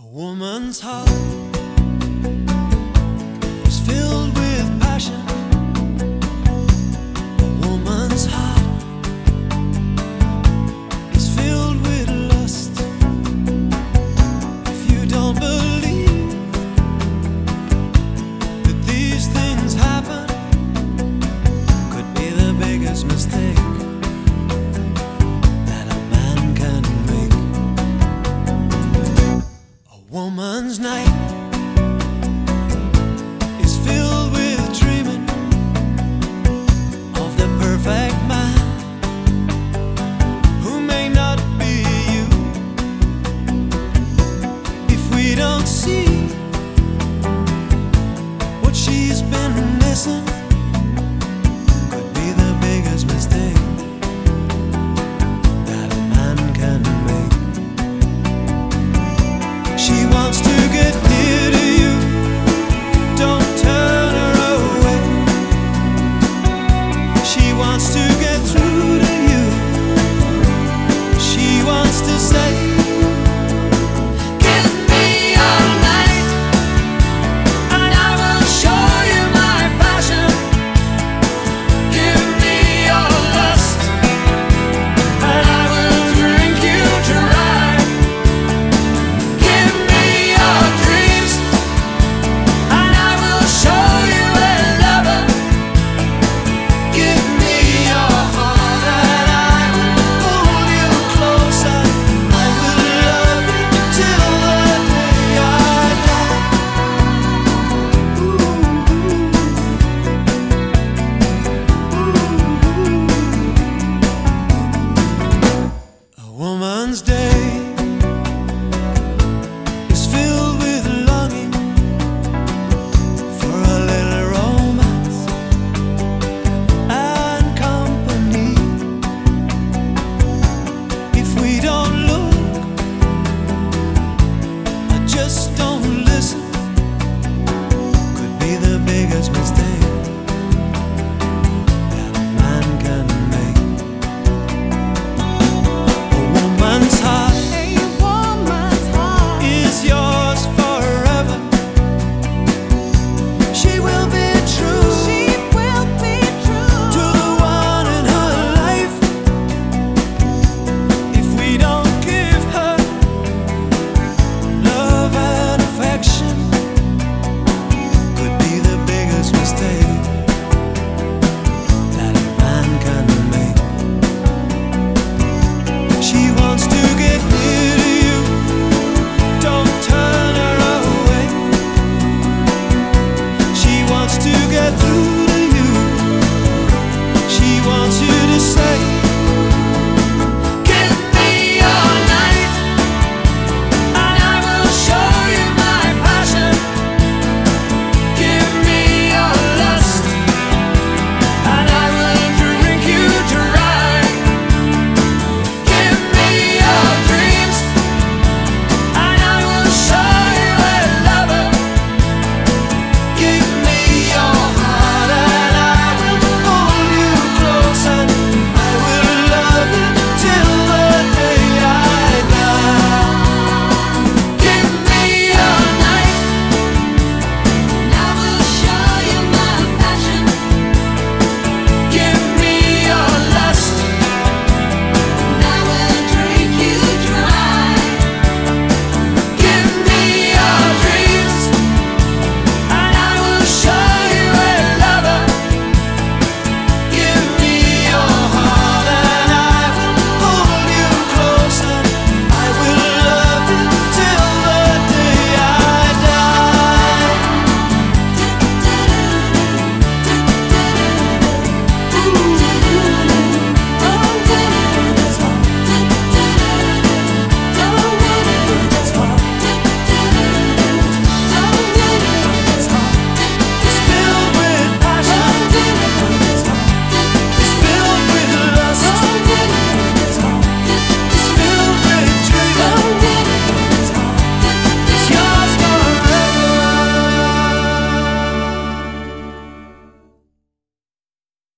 Woman's heart is filled with passion. A woman's heart is filled with lust. If you don't believe that these things happen, could be the biggest mistake that a man can make. A woman's night is filled with dreaming of the perfect man who may not be you. If we don't see what she's been missing,